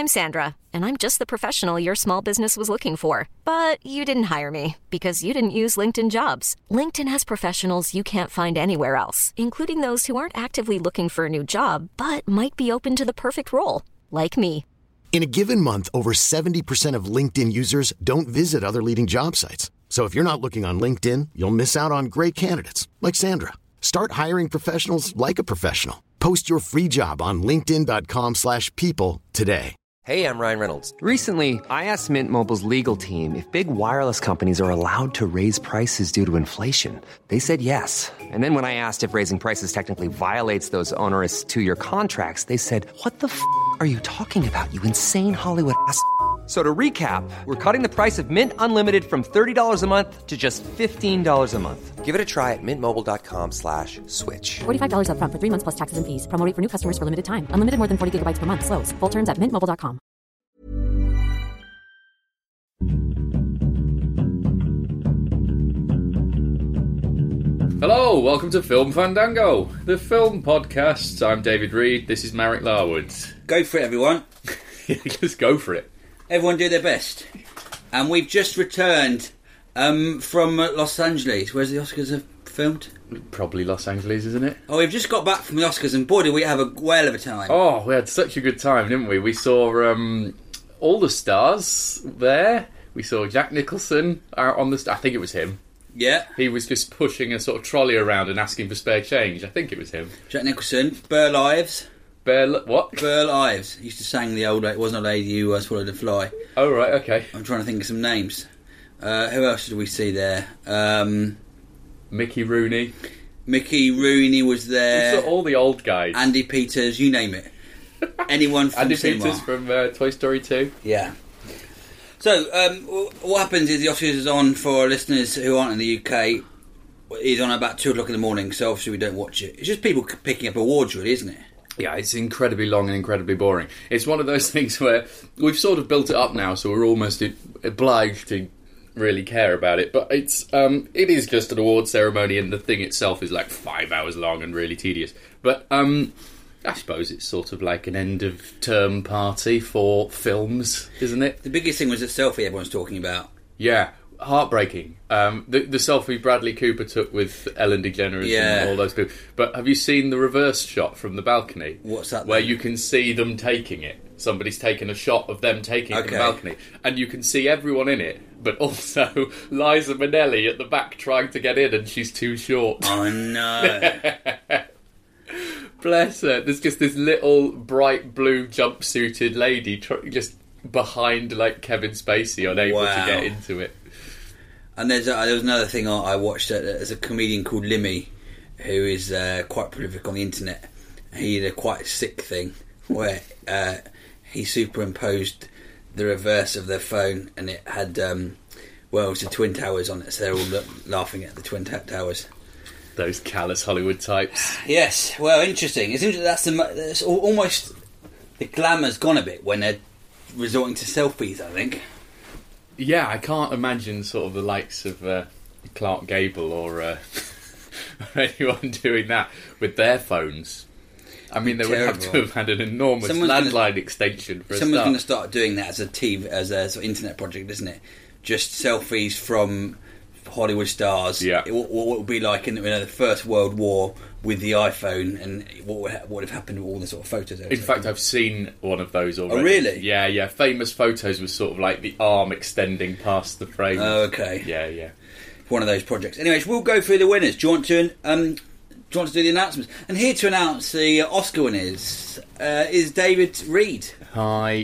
I'm Sandra, and I'm just the professional your small business was looking for. But you didn't hire me because you didn't use LinkedIn Jobs. LinkedIn has professionals you can't find anywhere else, including those who aren't actively looking for a new job, but might be open to the perfect role, like me. In a given month, over 70% of LinkedIn users don't visit other leading job sites. So if you're not looking on LinkedIn, you'll miss out on great candidates like Sandra. Start hiring professionals like a professional. Post your free job on linkedin.com/people today. Hey, I'm Ryan Reynolds. Recently, I asked Mint Mobile's legal team if big wireless companies are allowed to raise prices due to inflation. They said yes. And then when I asked if raising prices technically violates those onerous two-year contracts, they said, "What the f*** are you talking about, you insane Hollywood ass?" So to recap, we're cutting the price of Mint Unlimited from $30 a month to just $15 a month. Give it a try at mintmobile.com/switch. $45 up front for 3 months plus taxes and fees. Promo rate for new customers for limited time. Unlimited more than 40 gigabytes per month. Slows full terms at mintmobile.com. Hello, welcome to Film Fandango, the film podcast. I'm David Reed, this is Marek Larwood. Go for it, everyone. Just go for it. Everyone do their best. And we've just returned from Los Angeles. Where's the Oscars have filmed? Probably Los Angeles, isn't it? Oh, we've just got back from the Oscars, and boy, did we have a whale of a time. Oh, we had such a good time, didn't we? We saw all the stars there. We saw Jack Nicholson out on the... I think it was him. Yeah. He was just pushing a sort of trolley around and asking for spare change. I think it was him. Jack Nicholson. Burl Ives. What? Burl Ives. He used to sing the old... It wasn't a lady who swallowed a fly. Oh, right, okay. I'm trying to think of some names. Who else did we see there? Mickey Rooney. Mickey Rooney was there. We saw all the old guys. Andy Peters, you name it. Anyone from Andy cinema. Peters from Toy Story 2. Yeah. So, what happens is the Oscars is on for our listeners who aren't in the UK. It's on about 2 o'clock in the morning, so obviously we don't watch it. It's just people picking up awards, really, isn't it? Yeah, it's incredibly long and incredibly boring. It's one of those things where we've sort of built it up now, so we're almost obliged to really care about it. But it is just an award ceremony, and the thing itself is like 5 hours long and really tedious. But I suppose it's sort of like an end-of-term party for films, isn't it? The biggest thing was the selfie everyone's talking about. Yeah, heartbreaking. The selfie Bradley Cooper took with Ellen DeGeneres and all those people. But have you seen the reverse shot from the balcony? What's that? Where you can see them taking it. Somebody's taken a shot of them taking it from the balcony. And you can see everyone in it, but also Liza Minnelli at the back trying to get in, and she's too short. Oh, no. Bless her. There's just this little bright blue jumpsuited lady just behind like Kevin Spacey, unable to get into it. And there was another thing I watched. There's a comedian called Limmy who is quite prolific on the internet. He did a quite sick thing where he superimposed the reverse of their phone, and it had it was the Twin Towers on it, so they're all laughing at the Twin Towers. Those callous Hollywood types. Yes, well, interesting. It's interesting. That's almost the glamour's gone a bit when they're resorting to selfies, I think. Yeah, I can't imagine sort of the likes of Clark Gable or anyone doing that with their phones. I mean, they would have to have had an enormous landline extension for a start. Someone's going to start doing that as a sort of internet project, isn't it? Just selfies from Hollywood stars. Yeah. What would be like in the First World War with the iPhone, and what would have happened to all the sort of photos? In fact, I've seen one of those already. Oh, really? Yeah. Famous photos was sort of like the arm extending past the frame. Oh, okay. Yeah. One of those projects. Anyways, we'll go through the winners. Do you want to do the announcements? And here to announce the Oscar winners is David Reed. Hi.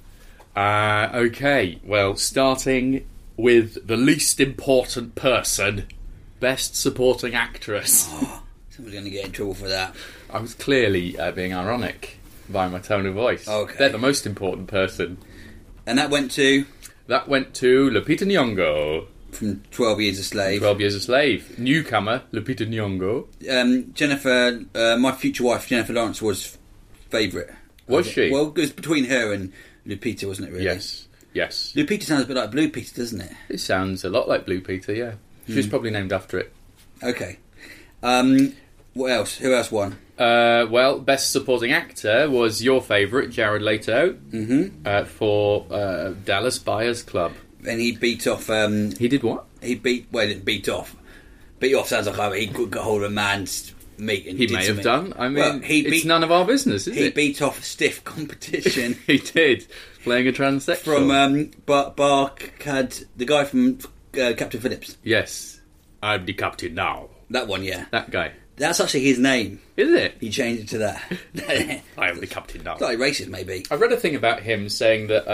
Okay, well, starting with the least important person, Best Supporting Actress. Oh, someone's going to get in trouble for that. I was clearly being ironic by my tone of voice. Okay. They're the most important person. And that went to? That went to Lupita Nyong'o. From 12 Years a Slave. 12 Years a Slave. Newcomer, Lupita Nyong'o. Jennifer, my future wife, Jennifer Lawrence, was favourite. Was she? Well, it was between her and Lupita, wasn't it, really? Yes. Lupita sounds a bit like Blue Peter, doesn't it? It sounds a lot like Blue Peter, yeah. She was probably named after it. Okay. What else? Who else won? Well, Best Supporting Actor was your favourite, Jared Leto, for Dallas Buyers Club. And he beat off... he did what? He beat... Well, he didn't beat off. Beat off sounds like he got hold of a man's meat and He did may have something. done. I mean, Well, it's none of our business, is He it? beat off stiff competition He did, playing a transsexual. from Barcad, the guy from Captain Phillips. Yes, I'm the captain now. That one, yeah. That guy. That's actually his name. Is it? He changed it to that. I am the captain now. Slightly racist, maybe. I read a thing about him saying that,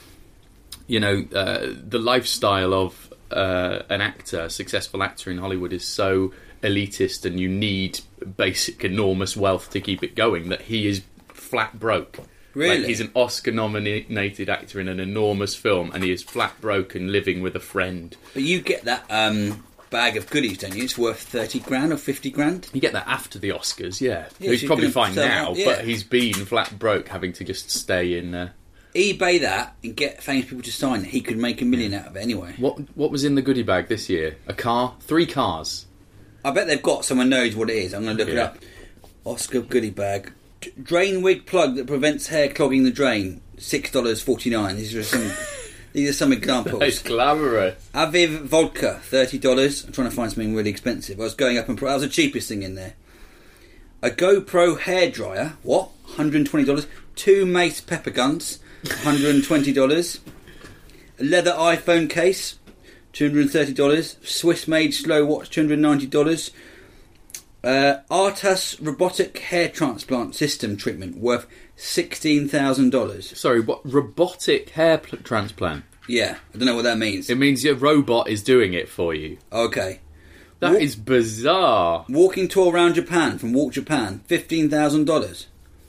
the lifestyle of an actor, a successful actor in Hollywood, is so elitist, and you need basic, enormous wealth to keep it going, that he is flat broke. Really? Like, he's an Oscar-nominated actor in an enormous film, and he is flat broke and living with a friend. But you get that bag of goodies, don't you? It's worth 30 grand or 50 grand. You get that after the Oscars, yeah. Yeah, He's so probably you can fine sell now, out, yeah. but he's been flat broke, having to just stay in... eBay that and get famous people to sign it. He could make $1 million out of it anyway. What was in the goodie bag this year? A car? 3 cars. I bet they've got someone knows what it is. I'm going to look it Yeah. up. Oscar goodie bag. Drain wig plug that prevents hair clogging the drain. $6.49. These are some examples. It's glamorous. Aviv vodka, $30. I'm trying to find something really expensive. I was going up and that was the cheapest thing in there. A GoPro hairdryer, what? $120. 2 Mace pepper guns, $120. A leather iPhone case, $230. Swiss-made slow watch, $290. Artas robotic hair transplant system treatment worth $16,000. Sorry, what? Robotic hair transplant? Yeah, I don't know what that means. It means your robot is doing it for you. Okay. That is bizarre. Walking tour around Japan from Walk Japan, $15,000.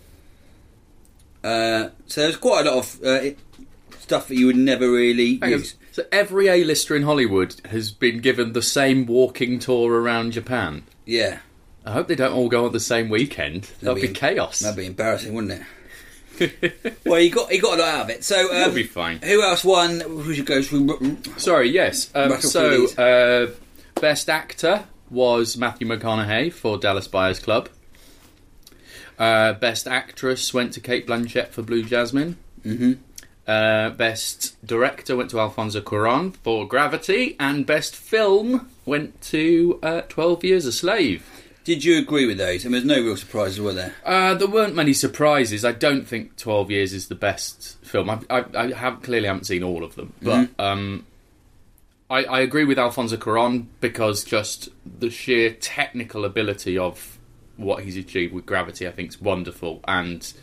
So there's quite a lot of stuff that you would never really Hang on. use. So every A-lister in Hollywood has been given the same walking tour around Japan. Yeah. I hope they don't all go on the same weekend. That'd be chaos. That'd be embarrassing, wouldn't it? Well, he got a lot out of it. So It'll be fine. Who else won? Who should go through? Sorry, yes. Rattle through Best Actor was Matthew McConaughey for Dallas Buyers Club. Best Actress went to Cate Blanchett for Blue Jasmine. Mm-hmm. Best Director went to Alfonso Cuarón for Gravity. And Best Film went to 12 Years a Slave. Did you agree with those? I mean, there's no real surprises, were there? There weren't many surprises. I don't think 12 Years is the best film. I haven't seen all of them. But I agree with Alfonso Cuarón because just the sheer technical ability of what he's achieved with Gravity, I think, is wonderful. And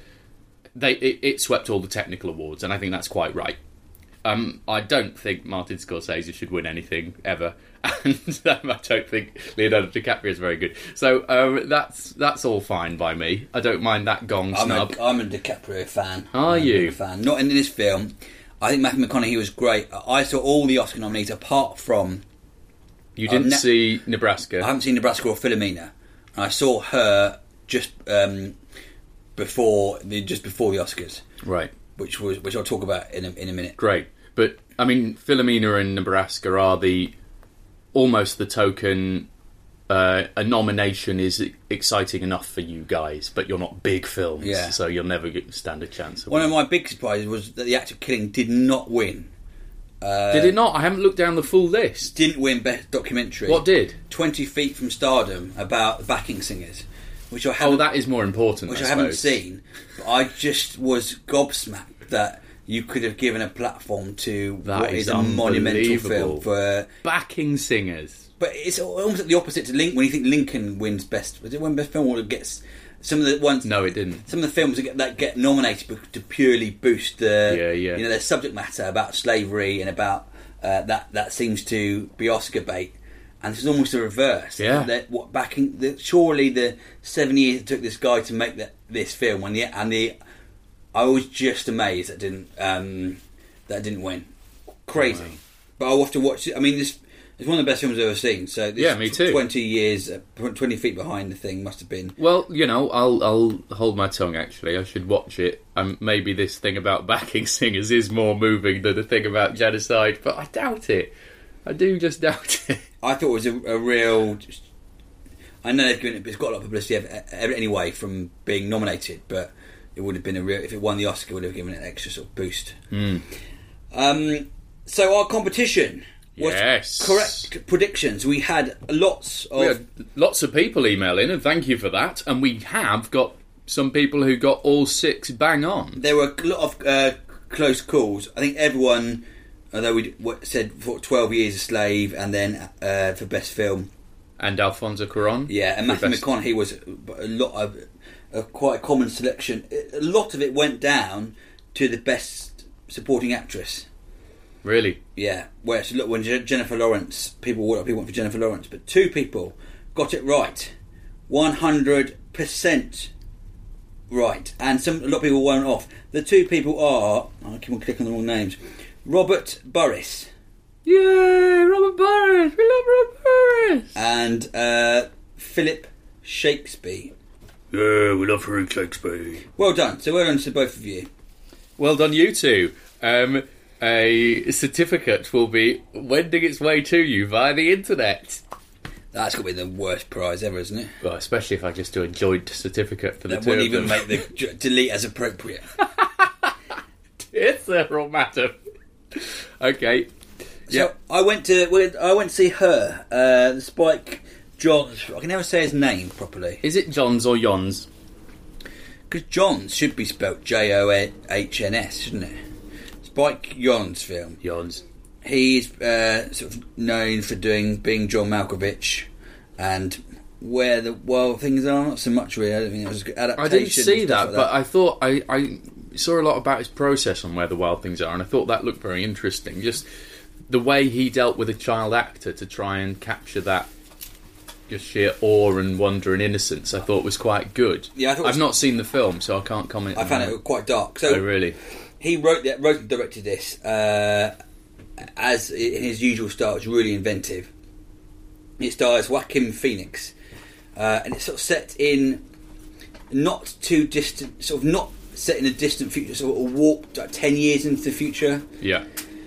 it swept all the technical awards, and I think that's quite right. I don't think Martin Scorsese should win anything ever, and I don't think Leonardo DiCaprio is very good. So that's all fine by me. I don't mind that gong snub. I'm a DiCaprio fan. Are I'm a you? big fan? Not in this film. I think Matthew McConaughey was great. I saw all the Oscar nominees apart from... You didn't see Nebraska? I haven't seen Nebraska or Philomena. And I saw her just before the Oscars. Right. Which I'll talk about in a minute. Great. But, I mean, Philomena and Nebraska are almost the token... a nomination is exciting enough for you guys, but you're not big films, so you'll never stand a chance. One of my big surprises was that The Act of Killing did not win. Did it not? I haven't looked down the full list. Didn't win Best Documentary. What did? 20 Feet from Stardom, about backing singers. Which I haven't, that is more important, Which I haven't seen. But I just was gobsmacked that you could have given a platform to what is a monumental film for... Backing singers. But it's almost the opposite to Lincoln. When you think Lincoln wins best... Was it when Best Film or it gets... Some of the ones... No, it didn't. Some of the films that get nominated to purely boost the... Yeah. You know, their subject matter about slavery and about... that seems to be Oscar bait. And this is almost the reverse. Yeah. Surely the 7 years it took this guy to make this film, I was just amazed that didn't win. Crazy. Wow. But I'll have to watch it. I mean, it's one of the best films I've ever seen. So this me too. 20 years, 20 feet behind the thing must have been. Well, you know, I'll hold my tongue. Actually, I should watch it. Maybe this thing about backing singers is more moving than the thing about genocide, but I doubt it. I do just doubt it. I thought it was a real... I know they've given it, but it's got a lot of publicity anyway from being nominated. But it would have been if it won the Oscar, it would have given it an extra sort of boost. So our competition was correct predictions. We had lots of people email in, and thank you for that. And we have got some people who got all 6 bang on. There were a lot of close calls. I think everyone, although we said for 12 Years a Slave, and then for best film, and Alfonso Cuarón. Yeah, and Matthew McConaughey was a lot of quite a common selection. A lot of it went down to the best supporting actress. Really? Yeah. Whereas look, when Jennifer Lawrence, people went for Jennifer Lawrence, but 2 people got it right, 100% right, and a lot of people went off. The 2 people are, I keep on clicking on the wrong names. Robert Burris. Yay, Robert Burris! We love Robert Burris! And Philip Shakespeare. Yeah, we love Philip Shakespeare. Well done. So well done to both of you. Well done, you two. A certificate will be wending its way to you via the internet. That's got to be the worst prize ever, isn't it? Well, especially if I just do a joint certificate for the that two of them. That wouldn't even make the delete as appropriate. It's several matter. Okay. So yep. I went to see Her, the Spike Jonze. I can never say his name properly. Is it Johns or Yons? Because Jonze should be spelt Johns, shouldn't it? Spike Jonze film. Jonze. He's sort of known for being John Malkovich, and Where the Wild Things Are. Not so much really. I don't think it was a good adaptation. I didn't see that, like but I thought I saw a lot about his process on Where the Wild Things Are, and I thought that looked very interesting. Just the way he dealt with a child actor to try and capture that just sheer awe and wonder and innocence, I thought was quite good. Yeah, I've not seen the film, so I can't comment. I found it quite dark. So really? He wrote and directed this. As in his usual style, it's really inventive. It stars Joaquin Phoenix, and it's sort of set in not too distant, sort of not set in a distant future, sort of a walk like 10 years into the future. Yeah.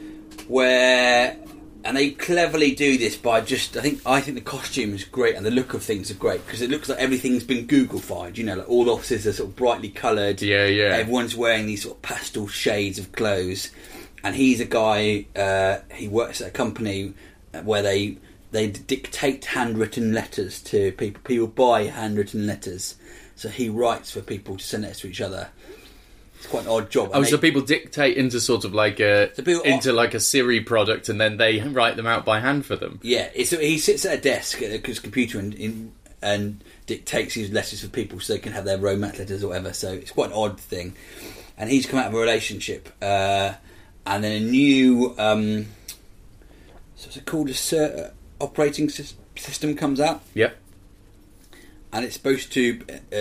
And they cleverly do this by just, I think the costume is great and the look of things are great, because it looks like everything's been Google-fied, like all the offices are sort of brightly coloured. Yeah. Everyone's wearing these sort of pastel shades of clothes, and he's a guy, he works at a company where they dictate handwritten letters to people. People buy handwritten letters, so he writes for people to send letters to each other. It's quite an odd job. So people dictate into sort of like a Siri product, and then they write them out by hand for them. Yeah, he sits at a desk at his computer and dictates these letters for people so they can have their romance letters or whatever. So it's quite an odd thing. And he's come out of a relationship, and then a new what's it called? Operating system comes out. Yep. And it's supposed to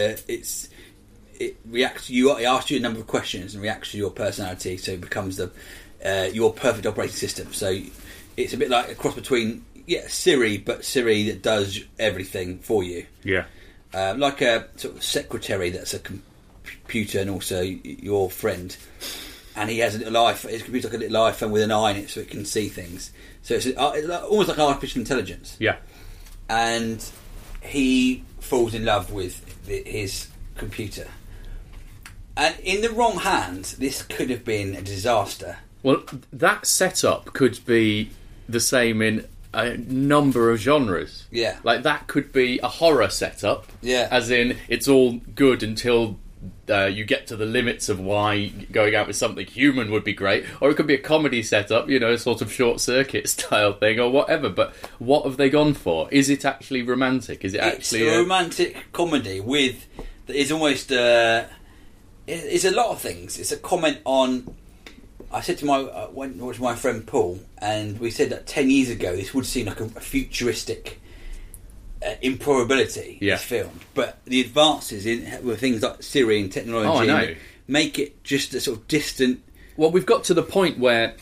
it reacts to you. It asks you a number of questions and reacts to your personality, so it becomes your perfect operating system. So it's a bit like a cross between Siri, but Siri that does everything for you. Yeah, like a sort of secretary that's a computer and also your friend. And he has a little iPhone. His computer's like a little iPhone with an eye in it, so it can see things. So it's almost like artificial intelligence. Yeah, and he falls in love with his computer. And in the wrong hands, this could have been a disaster. Well, that setup could be the same in a number of genres. Yeah. Like, that could be a horror setup. Yeah. As in, it's all good until you get to the limits of why going out with something human would be great. Or it could be a comedy setup, a sort of short circuit style thing or whatever. But what have they gone for? Is it actually romantic? Is it actually a romantic comedy with... It's almost... it's a lot of things. It's a comment on... I said to my friend Paul, and we said that 10 years ago this would seem like a futuristic improbability, this film. But the advances with things like Siri and technology make it just a sort of distant... Well, we've got to the point where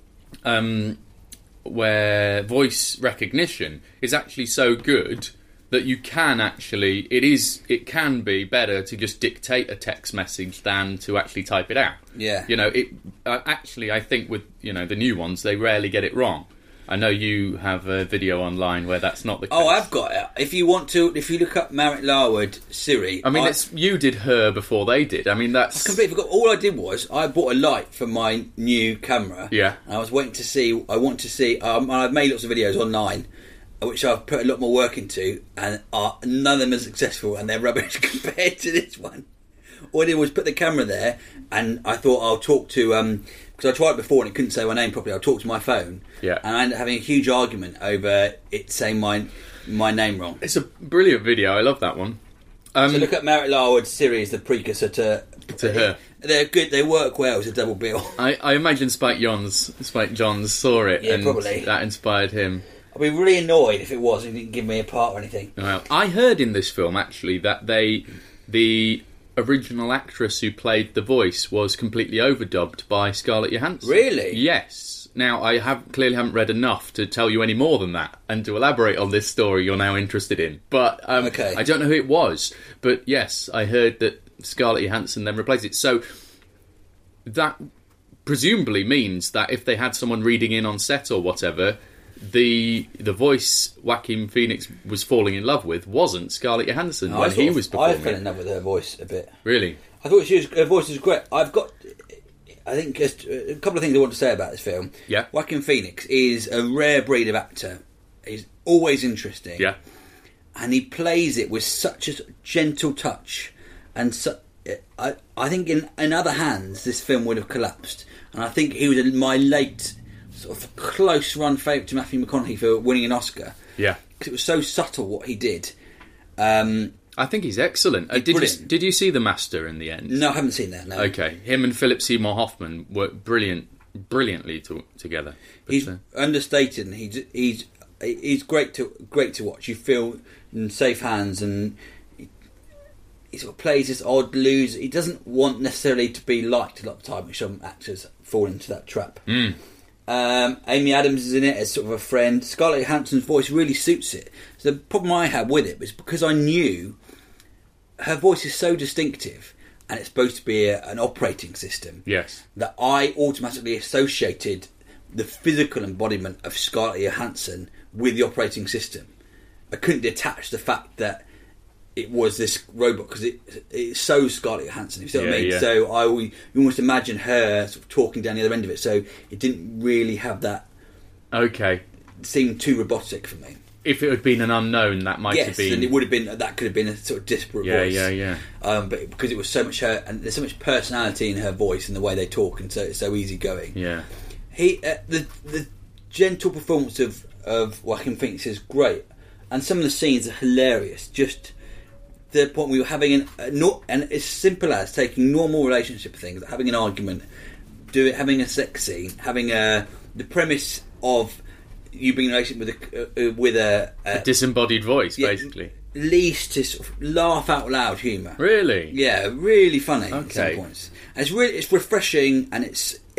voice recognition is actually so good that you can actually... It can be better to just dictate a text message than to actually type it out. Yeah. Actually, I think with, the new ones, they rarely get it wrong. I know you have a video online where that's not the case. Oh, I've got it. If you look up Merritt Larwood Siri... I mean, you did her before they did. I mean, that's... I completely forgot. All I did was, I bought a light for my new camera. Yeah. And I was waiting to see... I've made lots of videos online, which I've put a lot more work into, and none of them are successful, and they're rubbish compared to this one. All I did was put the camera there, and I thought I'll talk to... because I tried it before and it couldn't say my name properly. I'll talk to my phone. Yeah. And I ended up having a huge argument over it saying my name wrong. It's a brilliant video. I love that one. So look at Merritt Larwood Siri as the precursor to her. They're good. They work well as a double bill. I imagine Spike Jonze saw it, and probably. that inspired him. I'd be really annoyed if it was and he didn't give me a part or anything. Well, I heard in this film actually that the original actress who played the voice was completely overdubbed by Scarlett Johansson. Really? Yes. Now, I clearly haven't read enough to tell you any more than that, and to elaborate on this story you're now interested in. But okay. I don't know who it was. But yes, I heard that Scarlett Johansson then replaced it. So that presumably means that if they had someone reading in on set or whatever, the voice Joaquin Phoenix was falling in love with wasn't Scarlett Johansson when he was performing. I fell in love with her voice a bit. Really? I thought her voice was great. I think just a couple of things I want to say about this film. Yeah. Joaquin Phoenix is a rare breed of actor. He's always interesting. Yeah. And he plays it with such a gentle touch. And I think in other hands, this film would have collapsed. And I think he was my late sort of close run favourite to Matthew McConaughey for winning an Oscar. Yeah. Because it was so subtle what he did. I think he's excellent. Did you see The Master in the end? No, I haven't seen that, no. Okay. Him and Philip Seymour Hoffman worked brilliantly together. But, he's understated and he's great to watch. You feel in safe hands, and he sort of plays this odd loser. He doesn't want necessarily to be liked a lot of the time, which some actors fall into that trap. Amy Adams is in it as sort of a friend. Scarlett Johansson's voice really suits it. So the problem I had with it was because I knew her voice is so distinctive, and it's supposed to be an operating system. Yes. That I automatically associated the physical embodiment of Scarlett Johansson with the operating system. I couldn't detach the fact that it was this robot because it's so Scarlett Johansson. You see what I mean? Yeah. So you almost imagine her sort of talking down the other end of it. So it didn't really have that. Okay. It seemed too robotic for me. If it had been an unknown, that might have been. Yes, and it would have been. That could have been a sort of disparate voice. Yeah. But because it was so much her, and there's so much personality in her voice and the way they talk, and so it's so easygoing. Yeah. The gentle performance of Joaquin Phoenix is great, and some of the scenes are hilarious. Just the point we were having and it's simple as taking normal relationship things, having an argument, having a sex scene, having the premise of you being in a relationship with a disembodied voice, basically. Least to sort of laugh out loud humour. Really? Yeah, really funny at some Okay. points. And it's refreshing, and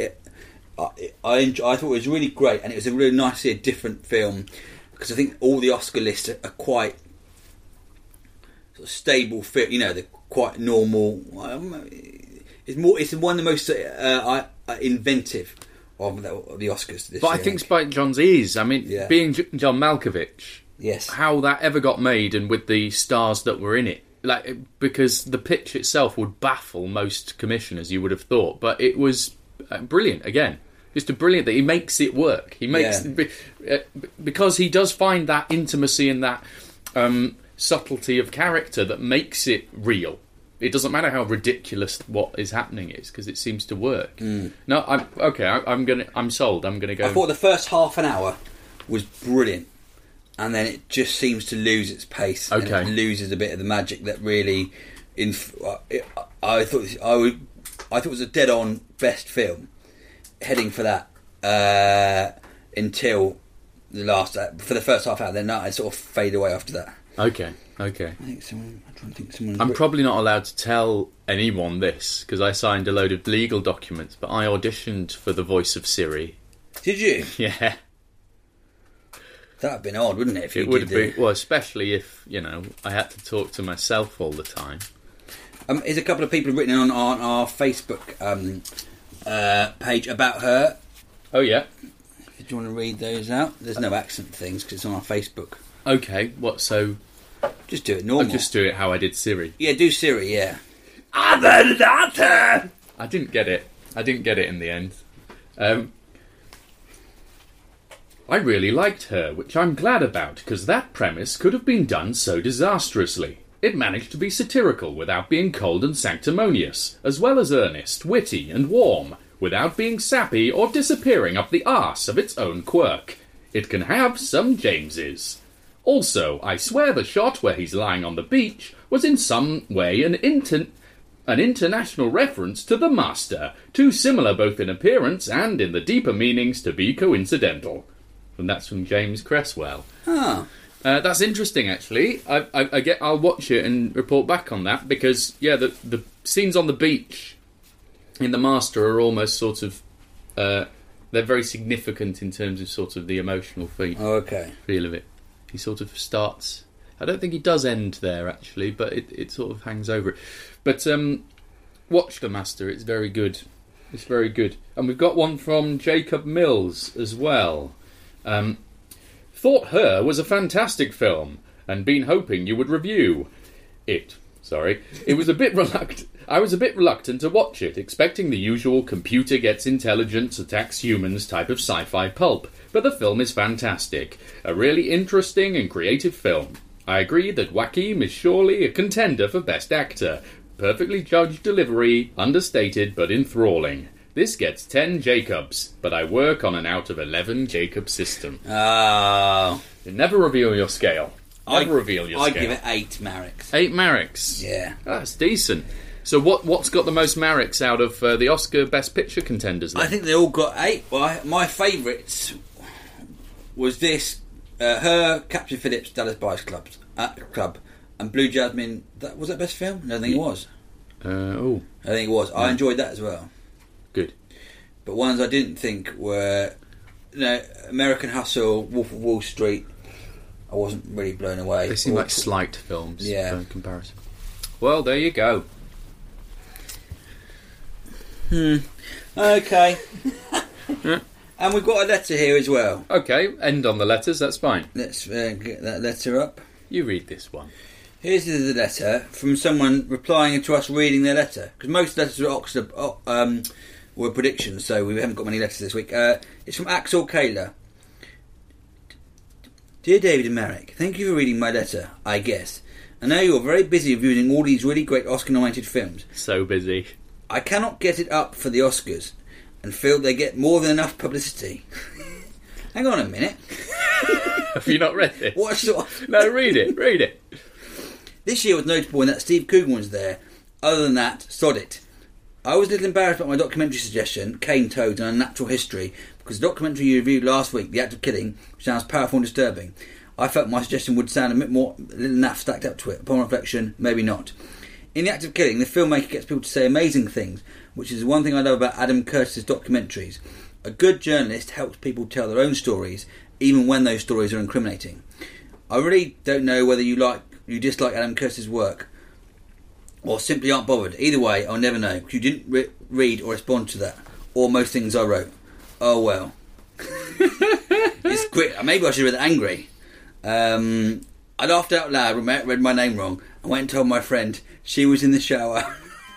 I thought it was really great, and it was a really nice to see a different film, because I think all the Oscar lists are quite sort of stable fit. You know, they're quite normal. It's one of the most inventive of the Oscars this But year. I think Spike Jonze is. I mean, Yeah. being John Malkovich, yes, how that ever got made, and with the stars that were in it, because the pitch itself would baffle most commissioners, you would have thought, but it was brilliant. Again, just a brilliant that he makes it work. He makes because he does find that intimacy and that subtlety of character that makes it real. It doesn't matter how ridiculous what is happening is, because it seems to work. No, I'm sold. I'm gonna go. I thought the first half an hour was brilliant, and then it just seems to lose its pace. Okay. And it loses a bit of the magic that really. I thought it was a dead-on best film, heading for that until the last for the first half hour. Then I sort of fade away after that. Okay. I'm trying to think someone. I'm probably not allowed to tell anyone this because I signed a load of legal documents, but I auditioned for the voice of Siri. Did you? Yeah. That'd have been odd, wouldn't it? If It would have been, well, especially if, I had to talk to myself all the time. There's a couple of people written on our Facebook page about her. Oh, yeah. Do you want to read those out? There's no accent things because it's on our Facebook. Okay, what, so... Just do it normal. I'll just do it how I did Siri. Yeah, do Siri, yeah. I didn't get it. I didn't get it in the end. I really liked her, which I'm glad about, because that premise could have been done so disastrously. It managed to be satirical without being cold and sanctimonious, as well as earnest, witty and warm, without being sappy or disappearing up the arse of its own quirk. It can have some Jameses. Also, I swear the shot where he's lying on the beach was in some way an international reference to the Master, too similar both in appearance and in the deeper meanings to be coincidental. And that's from James Cresswell. Oh. That's interesting, actually. I'll watch it and report back on that, because, yeah, the scenes on the beach in The Master are almost sort of... they're very significant in terms of sort of the emotional feel of it. He sort of starts... I don't think he does end there, actually, but it sort of hangs over it. But watch The Master, it's very good. It's very good. And we've got one from Jacob Mills as well. Thought Her was a fantastic film, and been hoping you would review it. Sorry. It was a bit reluctant. I was a bit reluctant to watch it, expecting the usual computer gets intelligence, attacks humans type of sci-fi pulp. But the film is fantastic. A really interesting and creative film. I agree that Joaquin is surely a contender for Best Actor. Perfectly judged delivery, understated but enthralling. This gets 10 Jacobs, but I work on an out of 11 Jacob system. Oh. You never reveal your scale. Never reveal your scale. I give it 8 Mareks. 8 Mareks? Yeah. That's decent. So what's got the most Mareks out of the Oscar Best Picture contenders then? I think they all got 8. Well, my favourites was this, Her, Captain Phillips, Dallas Buyers Club, and Blue Jasmine. Was that best film? No, I think it was. I think it was. I enjoyed that as well. Good. But ones I didn't think were, American Hustle, Wolf of Wall Street. I wasn't really blown away. They seem like slight films, yeah, in comparison. Well, there you go. Okay. And we've got a letter here as well. Okay, end on the letters, that's fine. Let's get that letter up. You read this one. Here's the letter from someone replying to us reading their letter. Because most letters at Oxford were predictions, so we haven't got many letters this week. It's from Axel Kaler. Dear David and Marek, thank you for reading my letter, I guess. I know you're very busy reviewing all these really great Oscar-nominated films. So busy. I cannot get it up for the Oscars and feel they get more than enough publicity. Hang on a minute. Have you not read this? What sort of... No, read it. This year was notable in that Steve Coogan was there. Other than that, sod it. I was a little embarrassed about my documentary suggestion, Cane Toads and Unnatural History, because the documentary you reviewed last week, The Act of Killing, sounds powerful and disturbing. I felt my suggestion would sound a bit more little naff stacked up to it. Upon reflection, maybe not. In The Act of Killing, the filmmaker gets people to say amazing things, which is one thing I love about Adam Curtis's documentaries. A good journalist helps people tell their own stories, even when those stories are incriminating. I really don't know whether you dislike Adam Curtis's work, or simply aren't bothered. Either way, I'll never know, because you didn't read or respond to that, or most things I wrote. Oh well. It's quick. Maybe I should have read it angry. I laughed out loud, read my name wrong, and went and told my friend she was in the shower.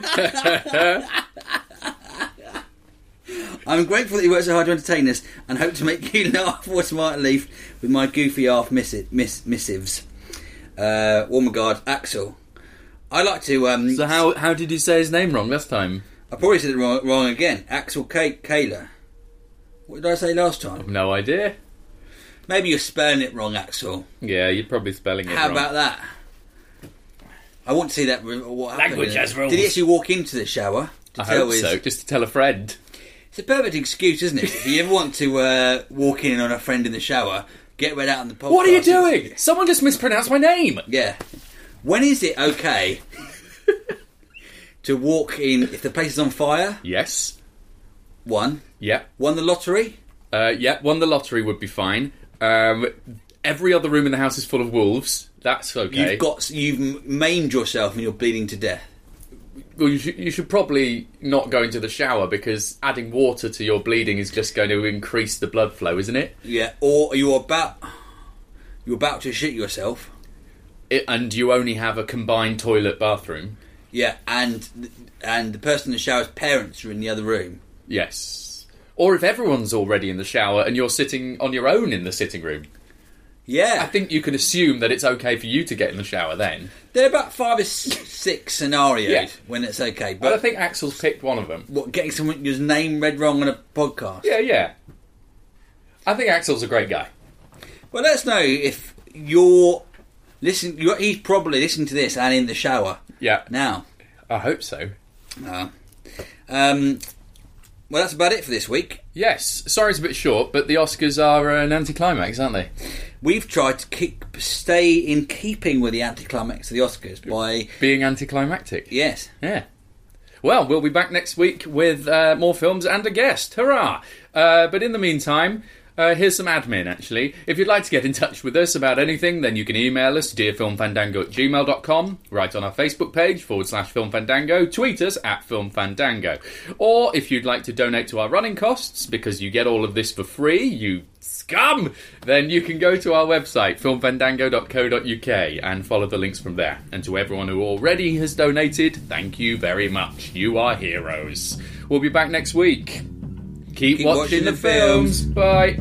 I'm grateful that you work so hard to entertain us, and hope to make you laugh or smile at least with my goofy half missives. Warm regard, Axel. I like to... So how did you say his name wrong last time? I probably said it wrong again. Axel Kaler. What did I say last time? I've no idea. Maybe you're spelling it wrong, Axel. Yeah, you're probably spelling it How wrong. How about that? I want to see that. What happened. Language has rules. Did he actually walk into the shower? I hope so, just to tell a friend. It's a perfect excuse, isn't it? If you ever want to walk in on a friend in the shower, get read out on the podcast. What are you doing? Someone just mispronounced my name. Yeah. When is it okay to walk in if the place is on fire? Yes. One. Yeah. Won the lottery? Yeah, won the lottery would be fine. Every other room in the house is full of wolves. That's okay. You've maimed yourself and you're bleeding to death. Well, you should probably not go into the shower because adding water to your bleeding is just going to increase the blood flow, isn't it? Yeah, or you're about to shit yourself. And you only have a combined toilet bathroom. Yeah, and the person in the shower's parents are in the other room. Yes. Or if everyone's already in the shower and you're sitting on your own in the sitting room. Yeah. I think you can assume that it's okay for you to get in the shower then. There are about 5 or 6 scenarios when it's okay. But I think Axel's picked one of them. What, getting someone's name read wrong on a podcast? Yeah. I think Axel's a great guy. Well, let us know if you're listening. He's probably listening to this and in the shower. Yeah. Now. I hope so. Well, that's about it for this week. Yes. Sorry it's a bit short, but the Oscars are an anticlimax, aren't they? We've tried to stay in keeping with the anticlimax of the Oscars by... being anticlimactic. Yes. Yeah. Well, we'll be back next week with more films and a guest. Hurrah! But in the meantime... here's some admin, actually. If you'd like to get in touch with us about anything, then you can email us, dearfilmfandango@gmail.com, write on our Facebook page, /filmfandango, tweet us @filmfandango. Or if you'd like to donate to our running costs, because you get all of this for free, you scum, then you can go to our website, filmfandango.co.uk, and follow the links from there. And to everyone who already has donated, thank you very much. You are heroes. We'll be back next week. Keep watching the films. Bye.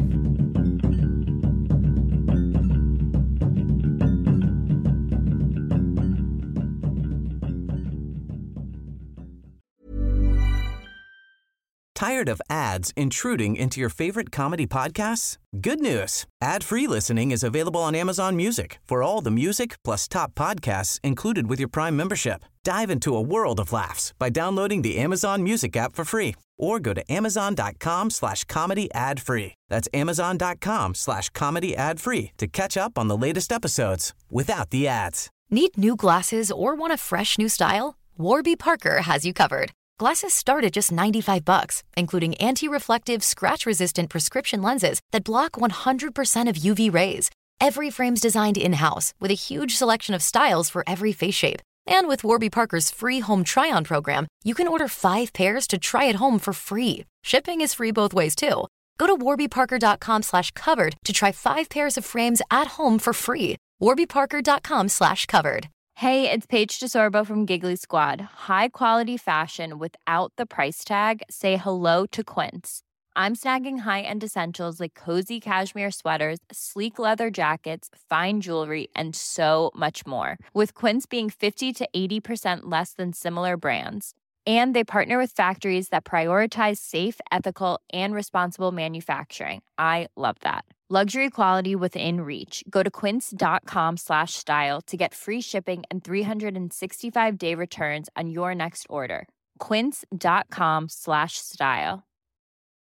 Tired of ads intruding into your favorite comedy podcasts? Good news. Ad-free listening is available on Amazon Music for all the music plus top podcasts included with your Prime membership. Dive into a world of laughs by downloading the Amazon Music app for free or go to amazon.com/comedy ad-free. That's amazon.com/comedy ad-free to catch up on the latest episodes without the ads. Need new glasses or want a fresh new style? Warby Parker has you covered. Glasses start at just $95, including anti-reflective, scratch-resistant prescription lenses that block 100% of UV rays. Every frame's designed in-house with a huge selection of styles for every face shape. And with Warby Parker's free home try-on program, you can order 5 pairs to try at home for free. Shipping is free both ways, too. Go to warbyparker.com/covered to try 5 pairs of frames at home for free. warbyparker.com/covered. Hey, it's Paige DeSorbo from Giggly Squad. High quality fashion without the price tag. Say hello to Quince. I'm snagging high-end essentials like cozy cashmere sweaters, sleek leather jackets, fine jewelry, and so much more. With Quince being 50 to 80% less than similar brands. And they partner with factories that prioritize safe, ethical, and responsible manufacturing. I love that. Luxury quality within reach. Go to quince.com/style to get free shipping and 365-day returns on your next order. Quince.com/style.